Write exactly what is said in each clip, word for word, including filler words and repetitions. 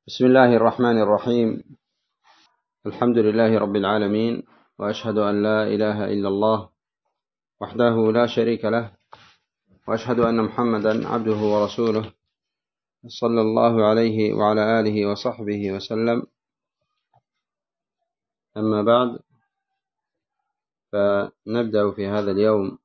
بسم الله الرحمن الرحيم. الحمد لله رب العالمين، وأشهد أن لا إله إلا الله وحده لا شريك له، وأشهد أن محمدا عبده ورسوله صلى الله عليه وعلى آله وصحبه وسلم. أما بعد، فنبدأ في هذا اليوم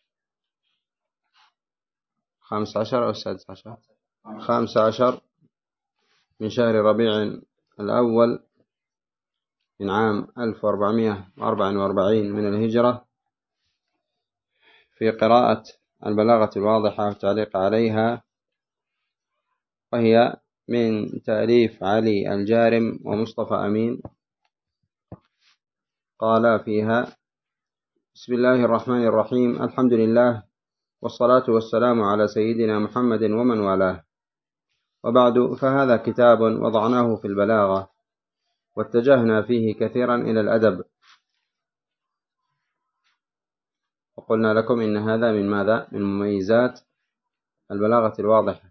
خامس عشر أو السادس عشر خامس عشر من شهر ربيع الأول من عام ألف وأربعمائة وأربعة وأربعين من الهجرة، في قراءة البلاغة الواضحة والتعليق عليها، وهي من تأليف علي الجارم ومصطفى أمين. قال فيها: بسم الله الرحمن الرحيم، الحمد لله والصلاة والسلام على سيدنا محمد ومن والاه، وبعد، فهذا كتاب وضعناه في البلاغة، واتجهنا فيه كثيرا إلى الأدب، وقلنا لكم إن هذا من ماذا؟ من مميزات البلاغة الواضحة،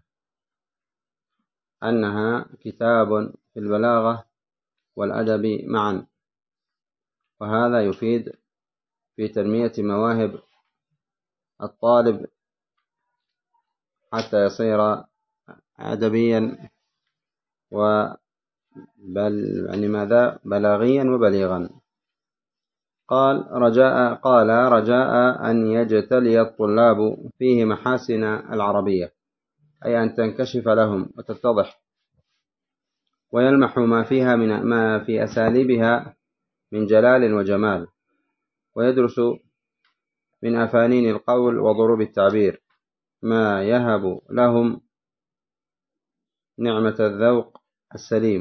أنها كتاب في البلاغة والأدب معا، وهذا يفيد في تنمية مواهب الطالب حتى يصير أدبيا وبل يعني ماذا بلاغيا وبليغا. قال رجاء قال رجاء أن يجتلي الطلاب فيه محاسن العربية، أي أن تنكشف لهم وتتضح، ويلمح ما فيها من ما في أساليبها من جلال وجمال، ويدرس من أفانين القول وضروب التعبير ما يهب لهم نعمة الذوق السليم.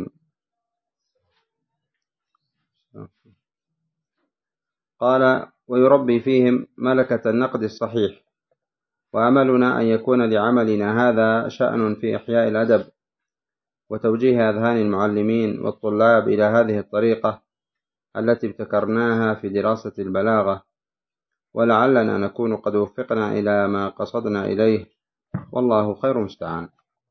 قال ويربي فيهم ملكة النقد الصحيح، وأملنا أن يكون لعملنا هذا شأن في إحياء الأدب وتوجيه أذهان المعلمين والطلاب إلى هذه الطريقة التي ابتكرناها في دراسة البلاغة، ولعلنا نكون قد وفقنا إلى ما قصدنا إليه، والله خير مستعان.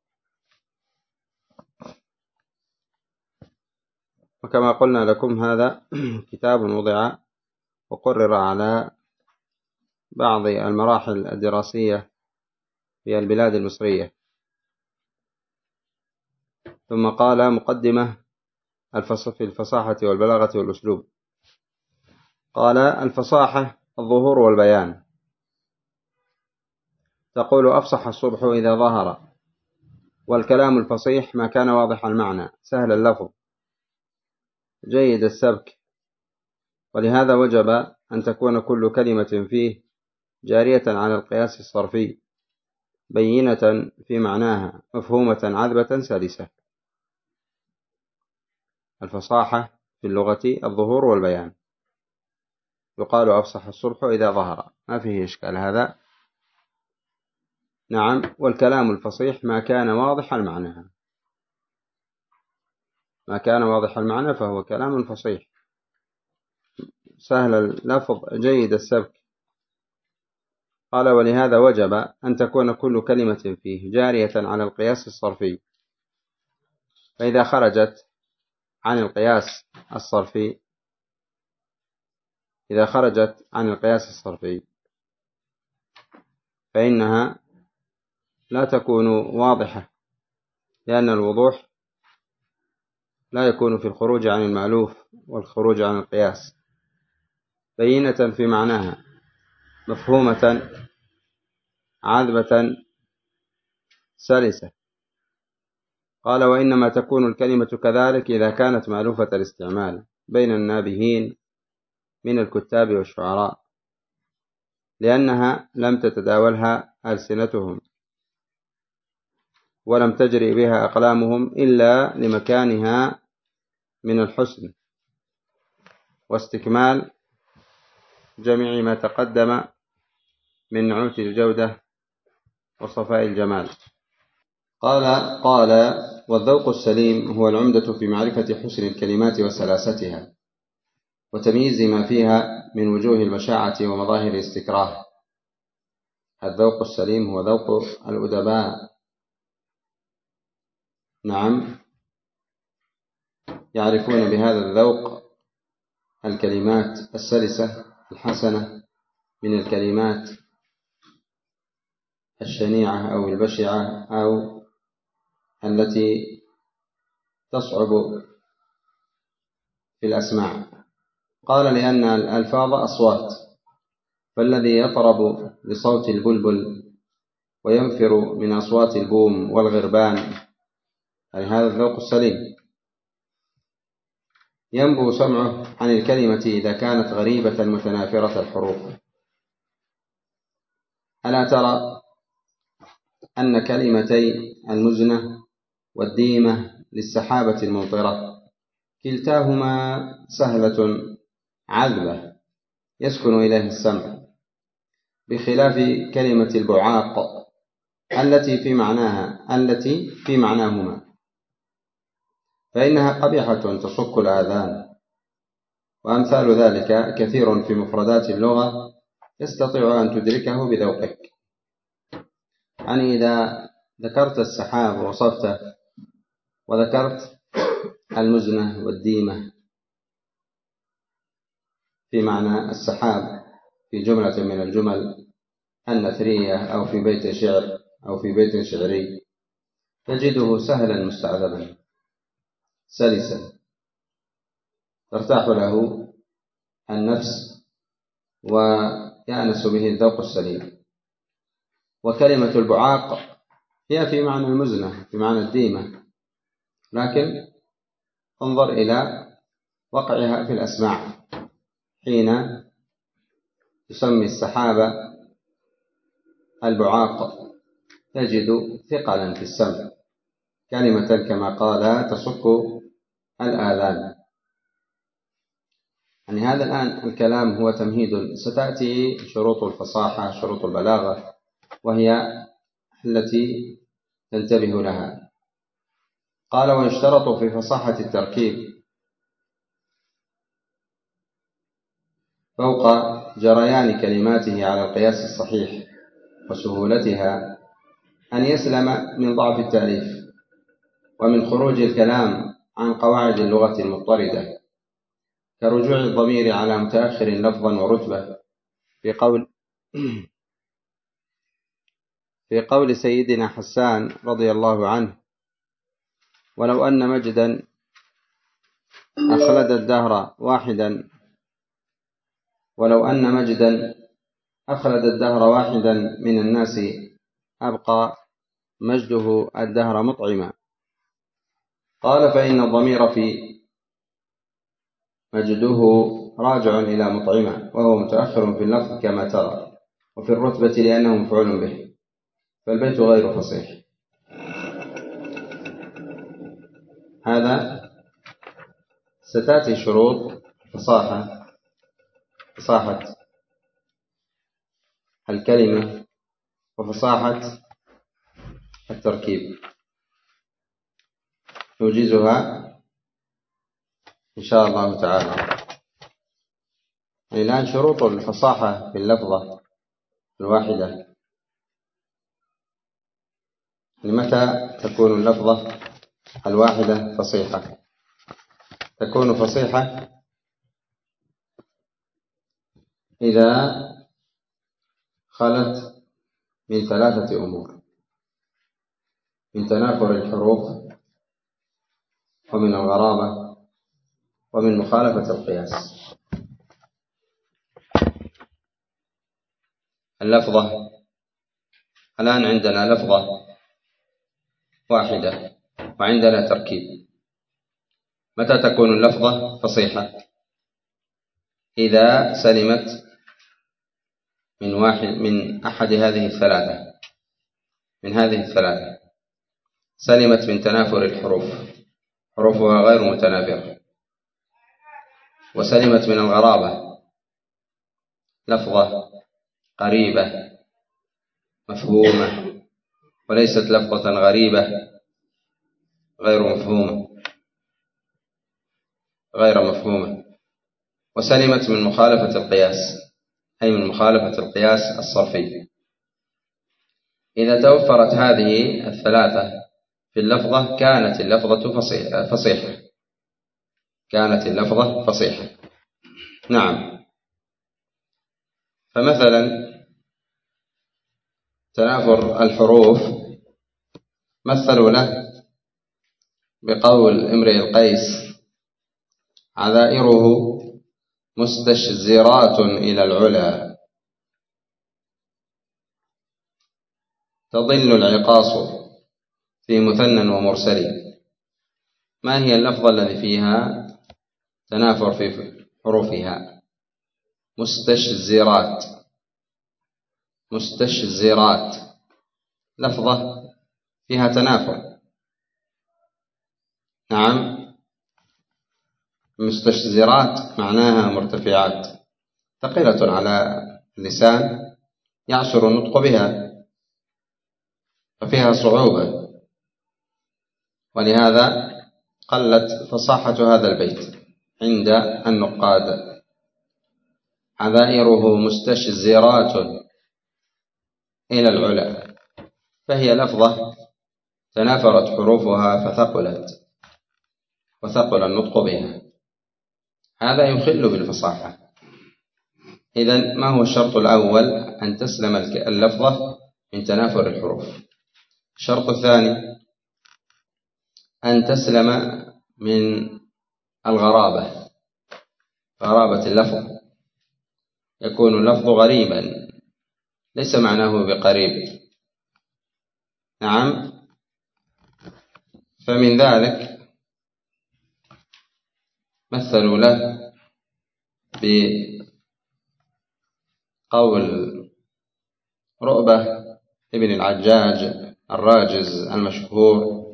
وكما قلنا لكم، هذا كتاب وضع وقرر على بعض المراحل الدراسية في البلاد المصرية. ثم قال مقدمة في الفصاحة والبلاغة والأسلوب. قال الفصاحة الظهور والبيان. تقول أفصح الصبح إذا ظهر، والكلام الفصيح ما كان واضح المعنى سهل اللفظ جيد السبك، ولهذا وجب أن تكون كل كلمة فيه جارية على القياس الصرفي، بينة في معناها، مفهومة عذبة سلسة. الفصاحة في اللغة الظهور والبيان. يقال أفصح الصبح إذا ظهر، ما فيه إشكال هذا. نعم. والكلام الفصيح ما كان واضح المعنى، ما كان واضح المعنى فهو كلام فصيح سهل اللفظ جيد السبك. قال ولهذا وجب أن تكون كل كلمة فيه جارية على القياس الصرفي، فإذا خرجت عن القياس الصرفي إذا خرجت عن القياس الصرفي فإنها لا تكون واضحة، لأن الوضوح لا يكون في الخروج عن المألوف والخروج عن القياس، بينة في معناها، مفهومة عذبة سلسة. قال وإنما تكون الكلمة كذلك إذا كانت مألوفة الاستعمال بين النابهين من الكتاب والشعراء، لأنها لم تتداولها ألسنتهم ولم تجري بها أقلامهم إلا لمكانها من الحسن واستكمال جميع ما تقدم من نعوت الجودة وصفاء الجمال. قال قال والذوق السليم هو العمدة في معرفة حسن الكلمات وسلاستها، وتمييز ما فيها من وجوه البشاعة ومظاهر الاستكراه. الذوق السليم هو ذوق الأدباء. نعم. يعرفون بهذا الذوق الكلمات السلسة الحسنة من الكلمات الشنيعة أو البشعة أو التي تصعب في الأسماع. قال لأن الألفاظ أصوات، فالذي يطرب بصوت البلبل وينفر من أصوات البوم والغربان، يعني هذا الذوق السليم، ينبو سمعه عن الكلمة إذا كانت غريبة متنافرة الحروف. ألا ترى أن كلمتي المزنة والديمة للسحابة الممطرة كلتاهما سهلة عذبة يسكن إليه السمع، بخلاف كلمة البعاق التي في معناها التي في معناهما، فإنها قبيحة تصك الآذان. وأمثال ذلك كثير في مفردات اللغة تستطيع أن تدركه بذوقك. يعني إذا ذكرت السحاب ووصفته، وذكرت المزنة والديمة في معنى السحاب في جملة من الجمل النثرية أو في بيت شعر أو في بيت شعري، تجده سهلا مستعذبا سلسا ترتاح له النفس ويأنس به الذوق السليم. وكلمة البعاق هي في معنى المزنة في معنى الديمة، لكن انظر إلى وقعها في الأسماع حين تسمي السحابة البعاق تجد ثقلا في السمع، كلمة كما قال تصك الآذان. يعني هذا الآن الكلام هو تمهيد، ستأتي شروط الفصاحة شروط البلاغة، وهي التي تنتبه لها. قال: ويشترط في فصاحة التركيب فوق جريان كلماته على القياس الصحيح وسهولتها أن يسلم من ضعف التأليف ومن خروج الكلام عن قواعد اللغة المضطردة، كرجوع الضمير على متأخر لفظا ورتبة، في قول في قول سيدنا حسان رضي الله عنه: ولو أن مجدا أخلد الدهر واحدا ولو أن مجدا أخلد الدهر واحدا من الناس أبقى مجده الدهر مطعما. قال: فإن الضمير في مجده راجع إلى مطعما، وهو متأخر في اللفظ كما ترى، وفي الرتبة لأنه مفعول به، فالبيت غير فصيح. هذا ستأتي شروط فصاحة فصاحة الكلمة وفصاحة التركيب، نوجزها إن شاء الله تعالى. الآن شروط الفصاحة في اللفظة الواحدة، لمتى تكون اللفظة الواحدة فصيحة؟ تكون فصيحة إذا خلت من ثلاثة أمور: من تنافر الحروف، ومن الغرابة، ومن مخالفة القياس. اللفظة الآن عندنا لفظة واحدة وعندنا تركيب. متى تكون اللفظة فصيحة؟ إذا سلمت من واحد من أحد هذه الثلاثة من هذه الثلاثة سلمت من تنافر الحروف، حروفها غير متنافرة، وسلمت من الغرابة، لفظة قريبة مفهومة وليست لفظة غريبة غير مفهومة غير مفهومة وسلمت من مخالفة القياس، أي من مخالفة القياس الصرفي. إذا توفرت هذه الثلاثة في اللفظة كانت اللفظة فصيحة. كانت اللفظة فصيحة. نعم. فمثلا تنافر الحروف مثلوا له بقول امرئ القيس: عذائره مستشزرات إلى العلا، تضل العقاص في مثنى ومرسل. ما هي اللفظة الذي فيها تنافر في حروفها؟ مستشزرات. مستشزرات لفظة فيها تنافر. نعم. مستشزرات معناها مرتفعات، ثقيلة على اللسان، يعسر النطق بها، ففيها صعوبة، ولهذا قلت فصاحة هذا البيت عند النقاد. عذائره مستشزرات إلى العلا، فهي لفظة تنافرت حروفها فثقلت وثقل النطق بها، هذا يخل بالفصاحة. إذن ما هو الشرط الأول؟ أن تسلم اللفظة من تنافر الحروف. الشرط الثاني أن تسلم من الغرابة، غرابة اللفظ، يكون اللفظ غريبا ليس معناه بقريب. نعم. فمن ذلك مثلوا له بقول رؤبة ابن العجاج الراجز المشهور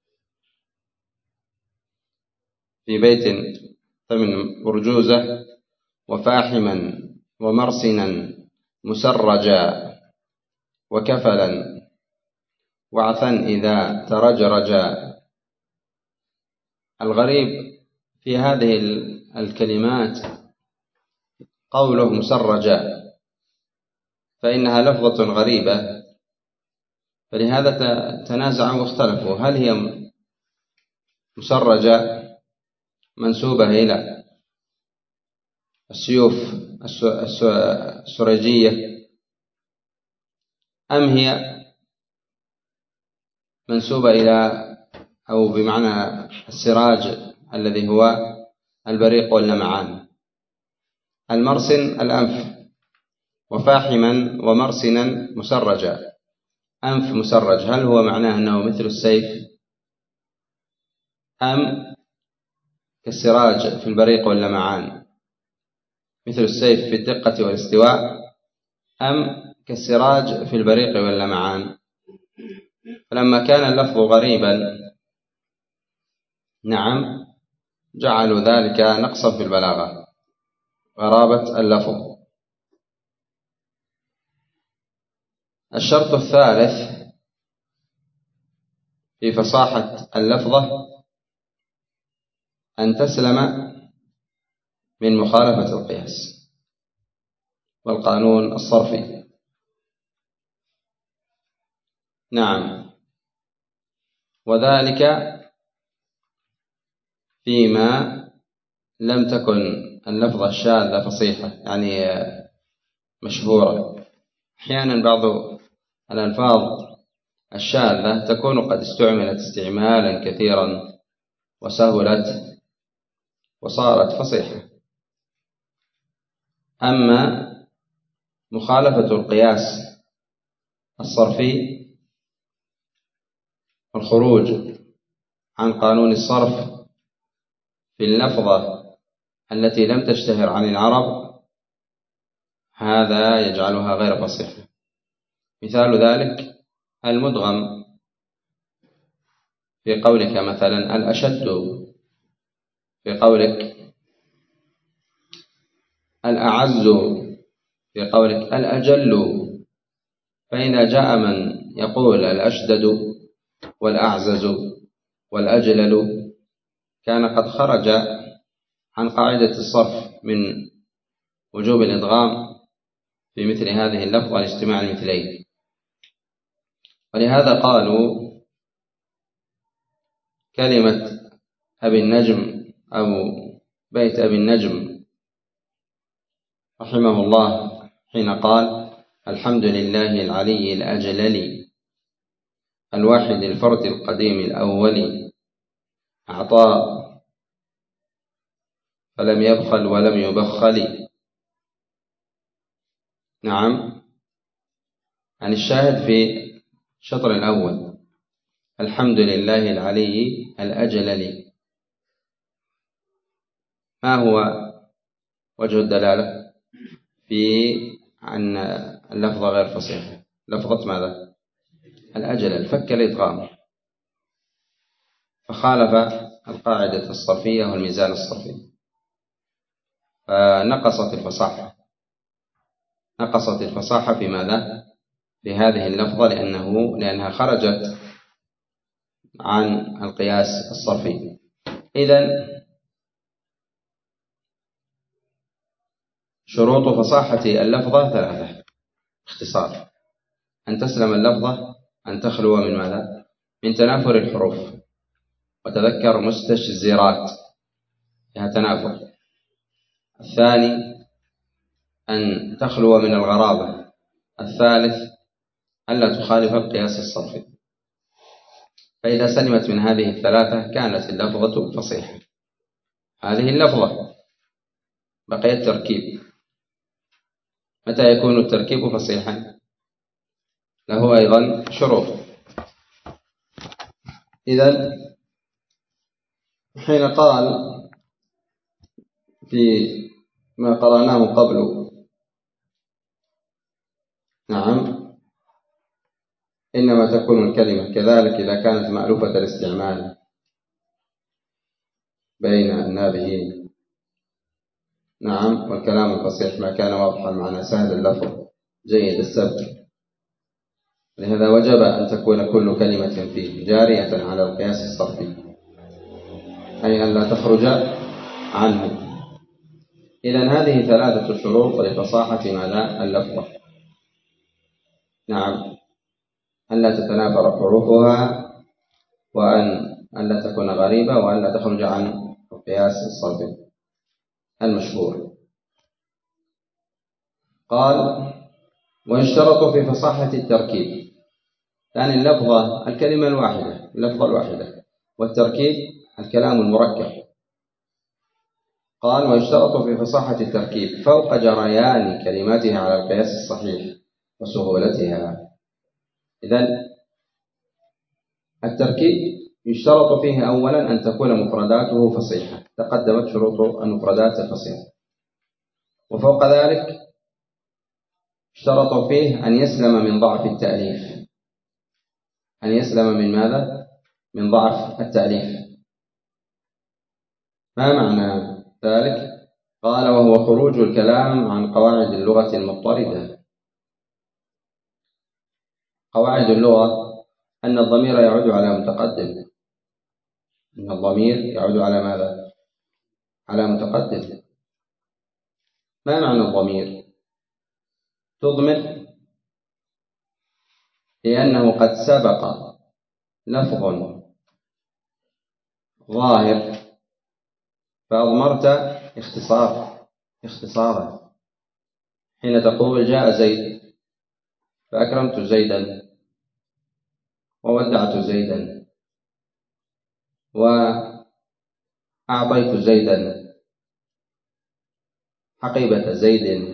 في بيت ثمن برجوزة: وفاحما ومرسنا مسرجا وكفلا وعثا إذا ترجرجا. الغريب في هذه الكلمات قوله مسرجا، فإنها لفظة غريبة، فلهذا تنازعوا واختلفوا: هل هي مسرجة منسوبة إلى السيوف السريجية، أم هي منسوبة إلى أو بمعنى السراج الذي هو البريق واللمعان. المرسن الأنف، وفاحما ومرسنا مسرجا. أنف مسرج، هل هو معناه أنه مثل السيف، أم كالسراج في البريق واللمعان مثل السيف في الدقة والاستواء، أم كالسراج في البريق واللمعان؟ فلما كان اللفظ غريبا نعم جعلوا ذلك نقصا في البلاغة، غرابة اللفظ. الشرط الثالث في فصاحة اللفظة أن تسلم من مخالفة القياس والقانون الصرفي. نعم. وذلك فيما لم تكن اللفظة الشاذة فصيحة، يعني مشهورة. أحيانا بعض الألفاظ الشاذة تكون قد استعملت استعمالا كثيرا وسهلت وصارت فصيحة. أما مخالفة القياس الصرفي والخروج عن قانون الصرف في اللفظة التي لم تشتهر عن العرب، هذا يجعلها غير فصيحة. مثال ذلك المدغم في قولك مثلا الأشد، في قولك الأعز، في قولك الأجل. فإذا جاء من يقول الأشدد والأعزز والأجلل كان قد خرج عن قاعدة الصرف من وجوب الإدغام في مثل هذه اللفظة لاجتماع المثلين. ولهذا قالوا كلمة أبي النجم أو بيت أبي النجم رحمه الله حين قال: الحمد لله العلي الأجلل الواحد الفرد القديم الأول، أعطى فلم يبخل ولم يبخل. نعم، عن الشاهد في الشطر الأول: الحمد لله العلي الأجلل. ما هو وجه الدلالة في أن اللفظة غير فصيحة؟ لفظة ماذا؟ الأجلل، فك الإدغام، فخالف القاعدة الصرفية والميزان الصرفي، فنقصت الفصاحة نقصت الفصاحة في ماذا؟ في هذه اللفظة، لأنه لأنها خرجت عن القياس الصرفي. إذن شروط فصاحة اللفظة ثلاثة: اختصار، أن تسلم اللفظة، أن تخلو من ماذا؟ من تنافر الحروف، وتذكر مستشزرات فيها تنافر. الثاني أن تخلو من الغرابة. الثالث ألا تخالف القياس الصرفي. فإذا سلمت من هذه الثلاثة كانت اللفظة فصيحة. هذه اللفظة، بقي التركيب. متى يكون التركيب فصيحا؟ له أيضا شروط. إذن حين قال في ما قرأناه قبل: نعم، إنما تكون الكلمة كذلك إذا كانت مألوفة الاستعمال بين النابهين. نعم، والكلام الفصيح ما كان واضحا معنى سهل اللفظ جيد السبك، لهذا وجب أن تكون كل كلمة فيه جارية على القياس الصرفي، أي أن لا تخرج عنه. إذن هذه ثلاثة شروط لفصاحة ماذا؟ اللفظة. نعم، أن لا تتنافر حروفها، وأن أن لا تكون غريبة، وأن لا تخرج عن القياس الصرفي المشهور. قال: ويشترط في فصاحة التركيب، يعني اللفظة الكلمة الواحدة اللفظة الواحدة، والتركيب الكلام المركب. قال: ويشترط في فصاحة التركيب فوق جريان كلماتها على القياس الصحيح وسهولتها. إذن التركيب يشترط فيه أولا أن تكون مفرداته فصيحة، تقدمت شروط المفردات الفصيحة. وفوق ذلك اشترط فيه أن يسلم من ضعف التأليف. أن يسلم من ماذا؟ من ضعف التأليف. ما معنى ذلك؟ قال: وهو خروج الكلام عن قواعد اللغة المضطردة. قواعد اللغة أن الضمير يعود على متقدم. أن الضمير يعود على ماذا؟ على متقدم. ما معنى الضمير؟ تضمر لأنه قد سبق لفظ ظاهر فأضمرت اختصار اختصارا. حين تقول: جاء زيد، فأكرمت زيدا وودعت زيدا وأعطيت زيدا حقيبة زيد.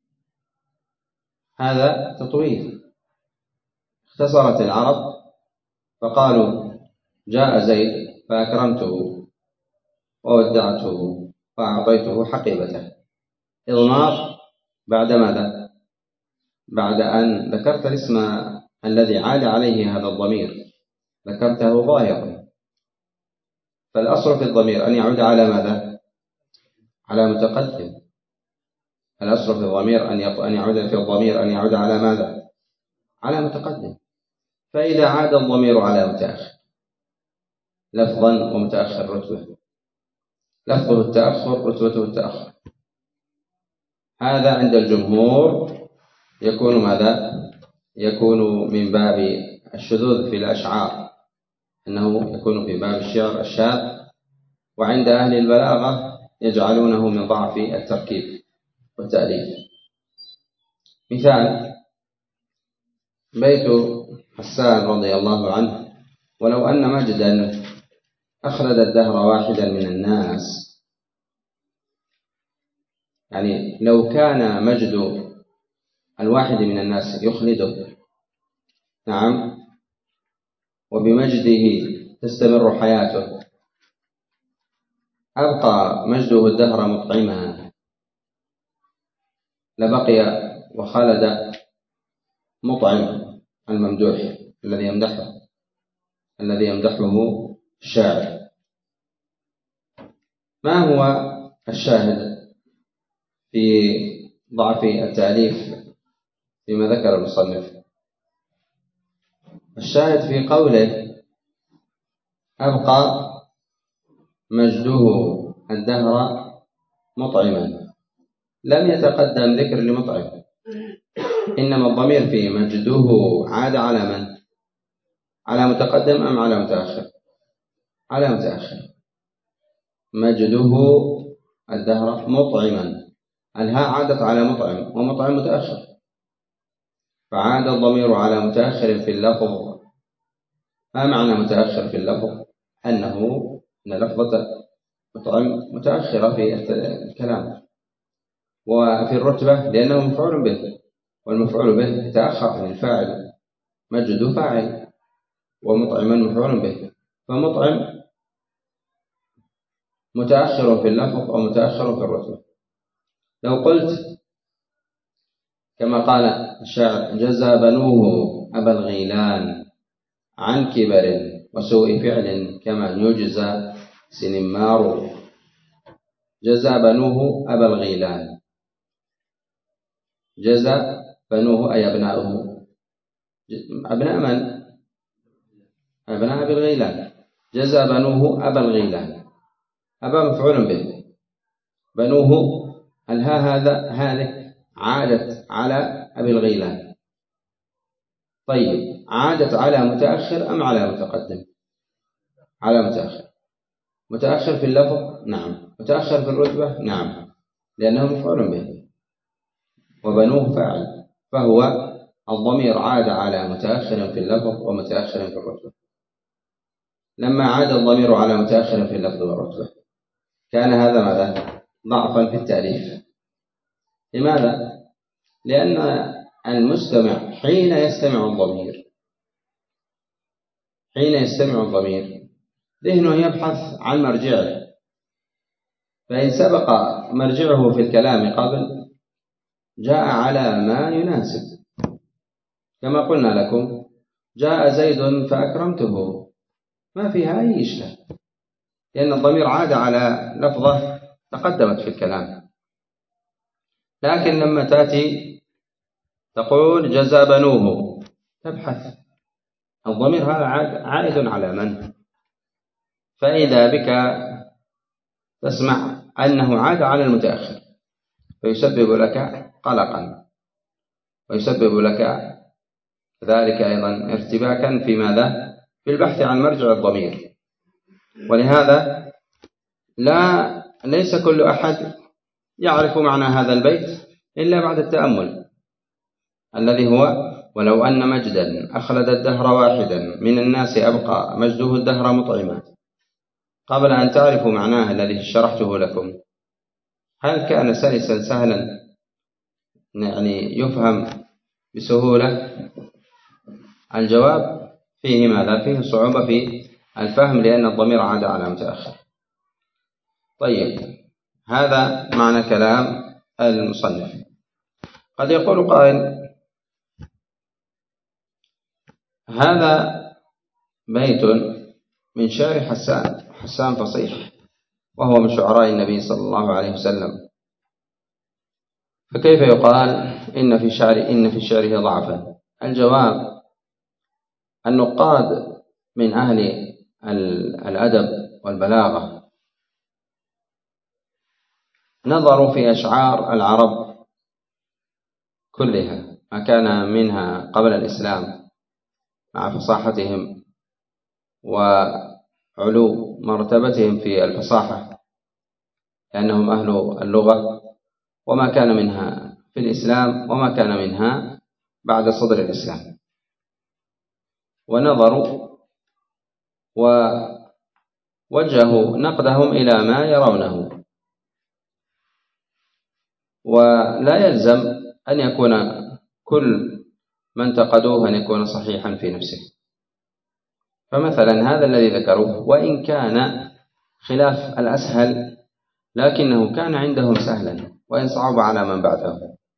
هذا تطويل. اختصرت العرب فقالوا: جاء زيد فأكرمته وودعته وأعطيته حقيبته. إضمار بعد ماذا؟ بعد أن ذكرت الاسم الذي عاد عليه هذا الضمير، ذكرته ظاهرا. فالأصل في الضمير أن يعود على ماذا؟ على متقدم. الأصل في الضمير أن يعود في الضمير أن يعود على ماذا؟ على متقدم. فإذا عاد الضمير على متأخر لفظا ومتأخر رتبة، لفظه التأخر رتبته التأخر، هذا عند الجمهور يكون ماذا؟ يكون من باب الشذوذ في الأشعار، أنه يكون في باب الشعر الشاذ، وعند أهل البلاغة يجعلونه من ضعف التركيب والتأليف. مثال بيت حسان رضي الله عنه: ولو أن مجدا أخلد الدهر واحدا من الناس، يعني لو كان مجد الواحد من الناس يخلده، نعم، وبمجده تستمر حياته، أبقى مجده الدهر مطعما، لبقي وخلد مطعم الممدوح الذي يمدحه الذي يمدحه الشاعر. ما هو الشاهد في ضعف التأليف فيما ذكر المصنف؟ الشاهد في قوله: أبقى مجده الدهر مطعما، لم يتقدم ذكر لمطعم، إنما الضمير في مجده عاد على من؟ على متقدم أم على متأخر؟ على متأخر. مجده الدهر مطعما، الهاء عادت على مطعم، ومطعم متأخر، فعاد الضمير على متأخر في اللفظ. ما معنى متأخر في اللفظ؟ أنه أن لفظة مطعم متأخرة في الكلام، وفي الرتبة لأنه مفعول به، والمفعول به يتأخر عن الفاعل، مجد فاعل ومطعما مفعول به، فمطعم متأخر في اللفظ ومتأخر في الرتبة. لو قلت كما قال الشاعر: جزى بنوه أبا الغيلان عن كبر وسوء فعل كما يجزى سنمار. جزى بنوه أبا الغيلان، جزى بنوه أي أبناؤه، أبناء من؟ أبناء أبي الغيلان. جزى بنوه أبا الغيلان، أبا مفعول به، بنوه الها هذا هذه عادت على أبي الغيلان. طيب، عادت على متأخر أم على متقدم؟ على متأخر. متأخر في اللفظ؟ نعم. متأخر في الرتبة؟ نعم، لأنه مفعول به وبنوه فاعل، فهو الضمير عاد على متأخر في اللفظ ومتأخر في الرتبة. لما عاد الضمير على متأخر في اللفظ والرتبة كان هذا ماذا؟ ضعفا في التأليف. لماذا؟ لأن المستمع حين يستمع الضمير حين يستمع الضمير ذهنه يبحث عن مرجعه، فإن سبق مرجعه في الكلام قبل جاء على ما يناسب، كما قلنا لكم: جاء زيد فأكرمته، ما فيها أي إشكال، لأن الضمير عاد على لفظة تقدمت في الكلام. لكن لما تأتي تقول جزى بنوه، تبحث الضمير هذا عائد على من؟ فإذا بك تسمع أنه عاد على المتأخر، فيسبب لك قلقا، ويسبب لك ذلك أيضا ارتباكا في ماذا؟ في البحث عن مرجع الضمير. ولهذا لا ليس كل أحد يعرف معنى هذا البيت إلا بعد التأمل، الذي هو: ولو أن مجدا أخلد الدهر واحدا من الناس أبقى مجده الدهر مطعما. قبل أن تعرفوا معناه الذي شرحته لكم، هل كان سلسا سهلا يعني يفهم بسهولة؟ الجواب فيه ماذا؟ فيه صعوبة في الفهم، لأن الضمير عاد على متأخر. طيب، هذا معنى كلام المصنف. قد يقول قائل: هذا بيت من شعر حسان، حسان فصيح، وهو من شعراء النبي صلى الله عليه وسلم، فكيف يقال إن في شعر إن في شعره ضعفا؟ الجواب: النقاد من أهل الأدب والبلاغة نظروا في أشعار العرب كلها، ما كان منها قبل الإسلام، مع فصاحتهم وعذوبتهم علو مرتبتهم في الفصاحة لأنهم أهل اللغة، وما كان منها في الإسلام وما كان منها بعد صدر الإسلام، ونظروا ووجهوا نقدهم إلى ما يرونه، ولا يلزم أن يكون كل من انتقدوه أن يكون صحيحا في نفسه. فمثلا هذا الذي ذكروه وإن كان خلاف الأسهل لكنه كان عندهم سهلا وإن صعب على من بعدهم،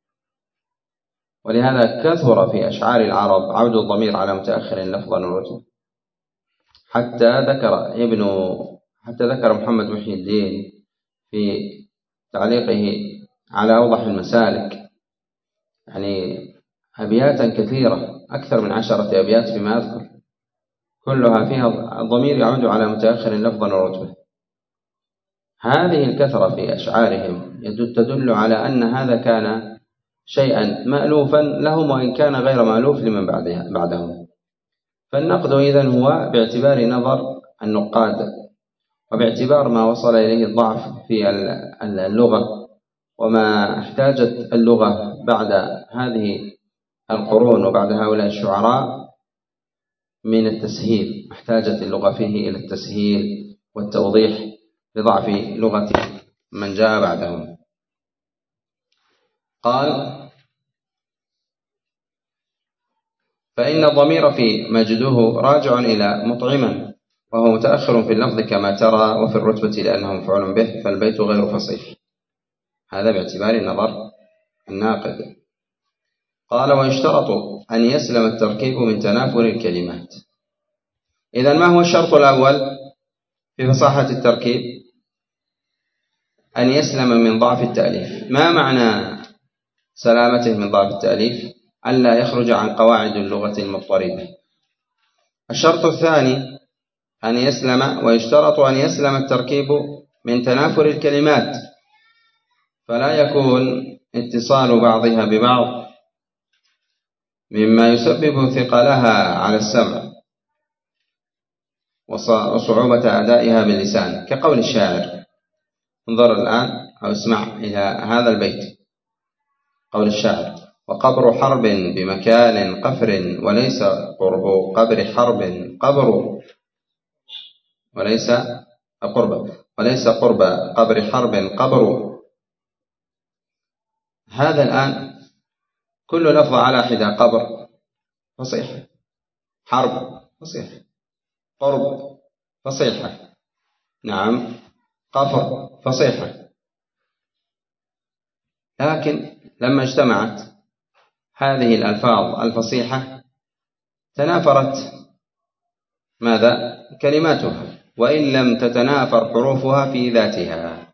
ولهذا كثر في أشعار العرب عود الضمير على متأخر لفظا ورتبة، حتى ذكر ابن حتى ذكر محمد محي الدين في تعليقه على أوضح المسالك يعني أبياتا كثيرة أكثر من عشرة أبيات فيما أذكر، كلها فيها الضمير يعود على متأخر لفظا ورتبة. هذه الكثرة في أشعارهم تدل على أن هذا كان شيئا مألوفا لهم وإن كان غير مألوف لمن بعدهم. فالنقد إذن هو باعتبار نظر النقاد وباعتبار ما وصل إليه الضعف في اللغة وما احتاجت اللغة بعد هذه القرون وبعد هؤلاء الشعراء من التسهيل، احتاجت اللغة فيه إلى التسهيل والتوضيح لضعف لغة من جاء بعدهم. قال: فإن الضمير في مجده راجع إلى مطعما وهو متأخر في اللفظ كما ترى وفي الرتبة لأنه مفعول به فالبيت غير فصيح. هذا باعتبار النظر الناقد. قال: ويشترط أن يسلم التركيب من تنافر الكلمات. إذن ما هو الشرط الأول في فصاحة التركيب؟ أن يسلم من ضعف التأليف. ما معنى سلامته من ضعف التأليف؟ ألا يخرج عن قواعد اللغة المضطردة. الشرط الثاني أن يسلم ويشترط أن يسلم التركيب من تنافر الكلمات، فلا يكون اتصال بعضها ببعض مما يسبب ثقلها على السمع وصعوبة أدائها باللسان، كقول الشاعر. انظر الآن أو اسمع إلى هذا البيت، قول الشاعر: وقبر حرب بمكان قفر وليس قرب قبر حرب قبر وليس قرب وليس قرب قبر حرب قبر. هذا الآن كل لفظ على حدة. قبر فصيحة، حرب فصيحة، قرب فصيحة، نعم قفر فصيحة. لكن لما اجتمعت هذه الألفاظ الفصيحة تنافرت ماذا؟ كلماتها، وإن لم تتنافر حروفها في ذاتها.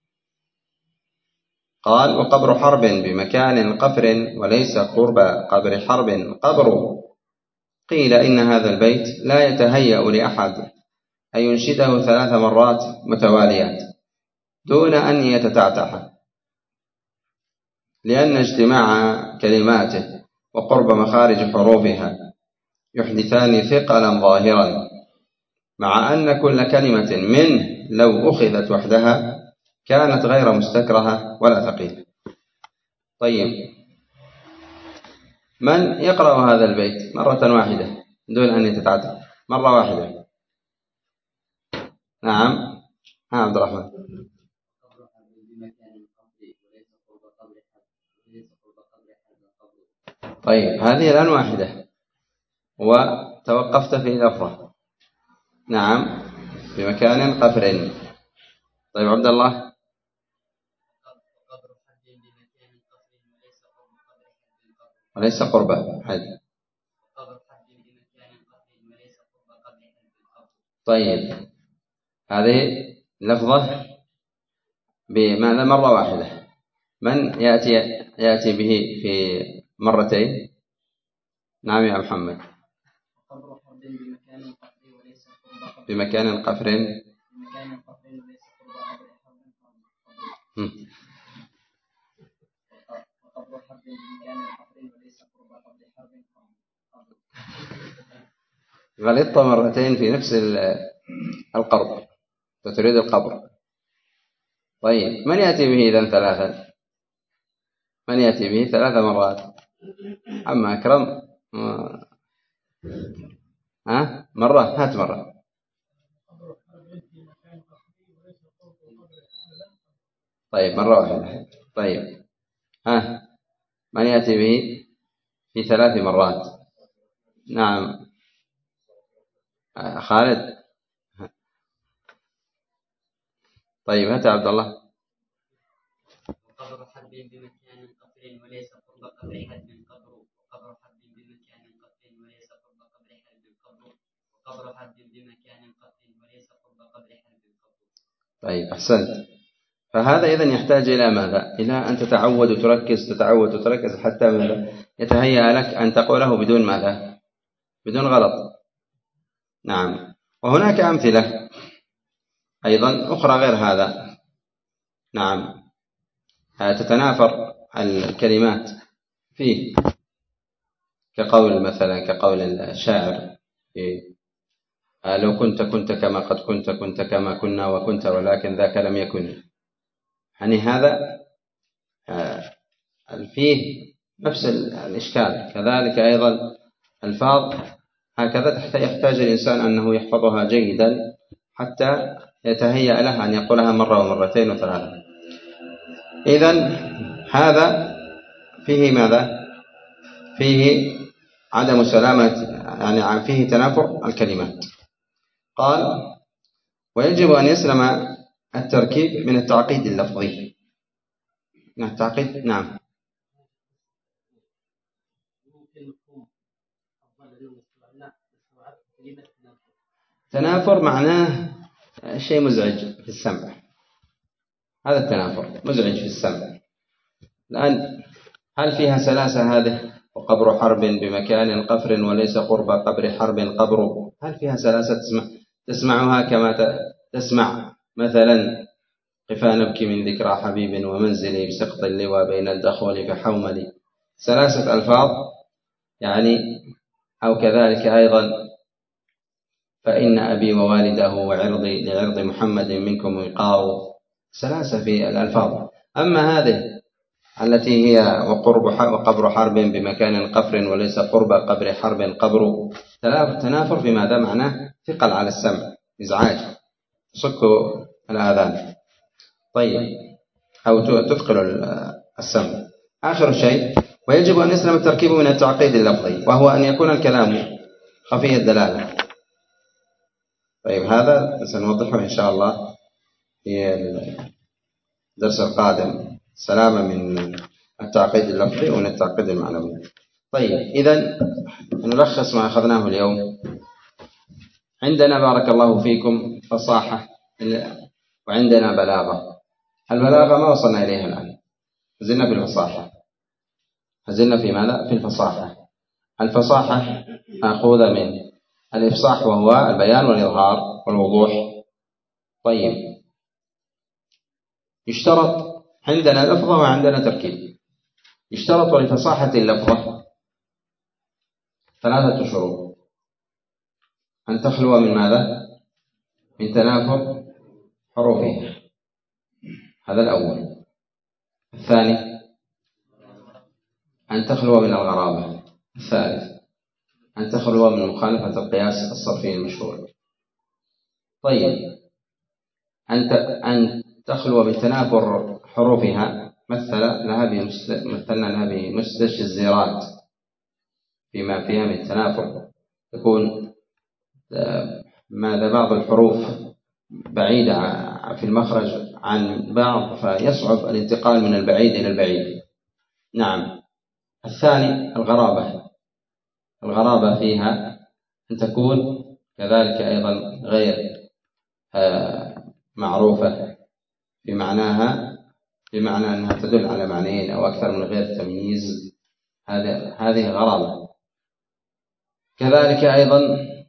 قال: وقبر حرب بمكان قفر وليس قرب قبر حرب قبر. قيل إن هذا البيت لا يتهيأ لأحد أن ينشده ثلاث مرات متواليات دون أن يتتعتع، لأن اجتماع كلماته وقرب مخارج حروفها يحدثان ثقلا ظاهرا، مع أن كل كلمة منه لو أخذت وحدها كانت غير مستكرهة ولا ثقيلة. طيب، من يقرأ هذا البيت مرة واحدة دون أن يتتعتع؟ مرة واحدة. نعم، ها عبد الرحمن. طيب، هذه الآن واحدة وتوقفت في لفظة. نعم، بمكان قفر. طيب عبد الله. وليس قربا حد. طيب، هذه لفظة بماذا؟ مرة واحدة. من يأتي يأتي به في مرتين؟ نعم يا محمد. بمكان قفر. غلطت مرتين في نفس القرب، فتريد القبر. طيب من يأتي به إذن ثلاثا؟ من يأتي به ثلاث مرات؟ أما أكرم ها مرة، هات مرة. طيب مرة واحدة. طيب ها من يأتي به في ثلاث مرات؟ نعم خالد. طيب هات عبد الله. قبر حرب بمكان قصر وليس قرب قبر حرب قبر، وقبر حرب بمكان قصر وليس قرب قبر حرب قبر، وقبر حرب بمكان قصر وليس قرب قبر حرب قبر. طيب أحسنت. فهذا إذن يحتاج إلى ماذا؟ إلى أن تتعود وتركز، تتعود وتركز حتى ماذا؟ يتهيأ لك أن تقوله بدون ماذا؟ بدون غلط. نعم. وهناك أمثلة أيضا أخرى غير هذا. نعم تتنافر الكلمات فيه، كقول مثلا كقول الشاعر فيه لو كنت كنت كما قد كنت، كنت كما كنا وكنت ولكن ذاك لم يكن. يعني هذا فيه نفس الإشكال. كذلك أيضا الفاظ هكذا يحتاج الإنسان أنه يحفظها جيدا حتى يتهيأ له أن يقولها مرة ومرتين وثلاثة. إذن هذا فيه ماذا؟ فيه عدم سلامة، يعني فيه تنافر الكلمات. قال ويجب أن يسلم التركيب من التعقيد اللفظي. من التعقيد نعم. تنافر معناه شيء مزعج في السمع، هذا التنافر مزعج في السمع. الآن هل فيها سلاسة هذه؟ وقبر حرب بمكان قفر وليس قرب قبر حرب قبر، هل فيها سلاسة تسمع تسمعها كما تسمع مثلا قفا نبكي من ذكرى حبيب ومنزلي بسقط اللوى بين الدخول فحوملي؟ سلاسة ألفاظ يعني. أو كذلك أيضا فإن أبي ووالده وعرضي لعرض محمد منكم وقاء، سلاسة في الألفاظ. أما هذه التي هي وقرب وقبر حرب بمكان قفر وليس قرب قبر حرب قبر، تنافر في ماذا؟ معناه ثقل على السمع، إزعاج، تصك الآذان. طيب أو تثقل السمع. آخر شيء ويجب أن يسلم التركيب من التعقيد اللفظي، وهو أن يكون الكلام خفي الدلالة. طيب هذا سنوضحه إن شاء الله في الدرس القادم، سلامة من التعقيد اللفظي ومن التعقيد المعنوي. طيب إذن نلخص ما أخذناه اليوم. عندنا بارك الله فيكم فصاحة وعندنا بلاغة. البلاغة ما وصلنا إليها الآن، زلنا في الفصاحة. زلنا في ماذا؟ في الفصاحة. الفصاحة مأخوذة من الإفصاح وهو البيان والإظهار والوضوح. طيب يشترط عندنا لفظة وعندنا تركيب. يشترط لفصاحة اللفظة ثلاثة شروط: أن تخلو من ماذا؟ من تنافر حروفها، هذا الأول. الثاني أن تخلو من الغرابة. الثالث أن تخلو من مخالفة القياس الصرفي المشهور. طيب أن تخلو من تنافر حروفها مثل لها مثلنا لها بمستشزرات فيما فيها من تنافر، تكون ماذا بعض الحروف بعيدة في المخرج عن بعض فيصعب الانتقال من البعيد إلى البعيد. نعم. الثاني الغرابة. الغرابة فيها أن تكون كذلك أيضا غير معروفة بمعناها، بمعنى أنها تدل على معنيين أو أكثر من غير تمييز، هذه هذه غرابة. كذلك أيضا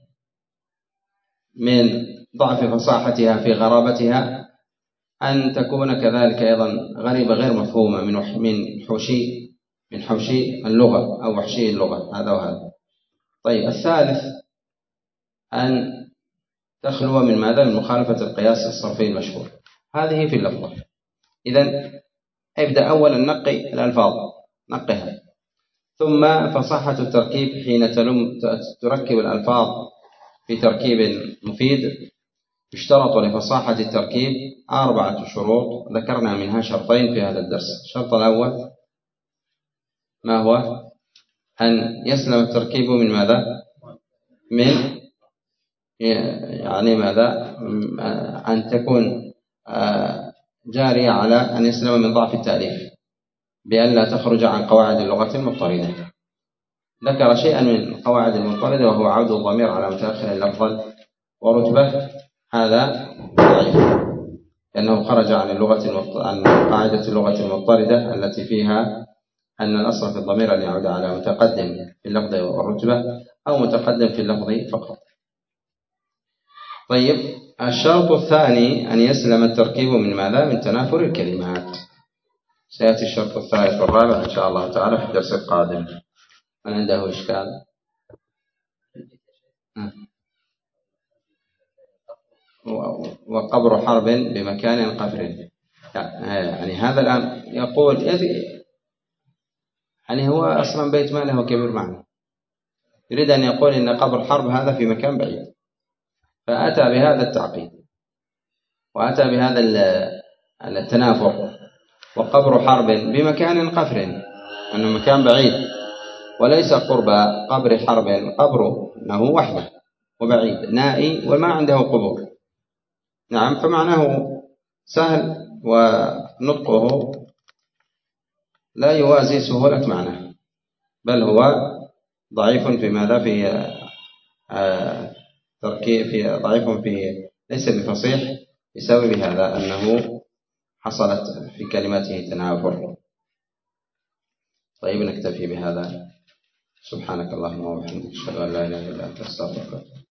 من ضعف فصاحتها في غرابتها أن تكون كذلك أيضا غريبة غير مفهومة من من حوشي من حوشي اللغة أو وحشي اللغة، هذا وهذا. طيب الثالث أن تخلو من ماذا؟ من مخالفة القياس الصرفي المشهور. هذه في اللفظة. إذن ابدأ أولا نقي الألفاظ، نقها، ثم فصاحة التركيب حين تلم تركب الألفاظ في تركيب مفيد. يشترط لفصاحة التركيب أربعة شروط ذكرنا منها شرطين في هذا الدرس. الشرط الأول ما هو؟ أن يسلم التركيب من ماذا؟ من يعني ماذا؟ أن تكون جارية على أن يسلم من ضعف التأليف بأن لا تخرج عن قواعد اللغة المضطردة. ذكر شيئا من القواعد المضطردة وهو عود الضمير على متأخر لفظا ورتبة، هذا ضعيف لأنه خرج عن اللغة عن قاعدة اللغة المضطردة التي فيها أن الأصل في الضمير أن يعود على متقدم في اللفظ والرتبة أو متقدم في اللفظ فقط. طيب، الشرط الثاني أن يسلم التركيب من ماذا؟ من تنافر الكلمات. سيأتي الشرط الثالث والرابع إن شاء الله تعالى في الدرس القادم. من عنده إشكال؟ وقبر حرب بمكان قفر، يعني هذا الآن يقول يعني هو أصلا بيت ماله هو كبير معنى، يريد أن يقول إن قبر حرب هذا في مكان بعيد، فأتى بهذا التعقيد وأتى بهذا التنافر. وقبر حرب بمكان قفر أنه مكان بعيد وليس قرب قبر حرب قبر أنه وحده وبعيد نائي وما عنده قبور. نعم، فمعناه سهل ونطقه لا يوازي سهولة معناه، بل هو ضعيف في ماذا؟ في آه تركيب، في ضعيف في ليس بفصيح بسبب هذا أنه حصلت في كلماته تنافر. طيب، نكتفي بهذا. سبحانك اللهم وبحمدك، أشهد أن لا إله إلا أنت، أستغفرك.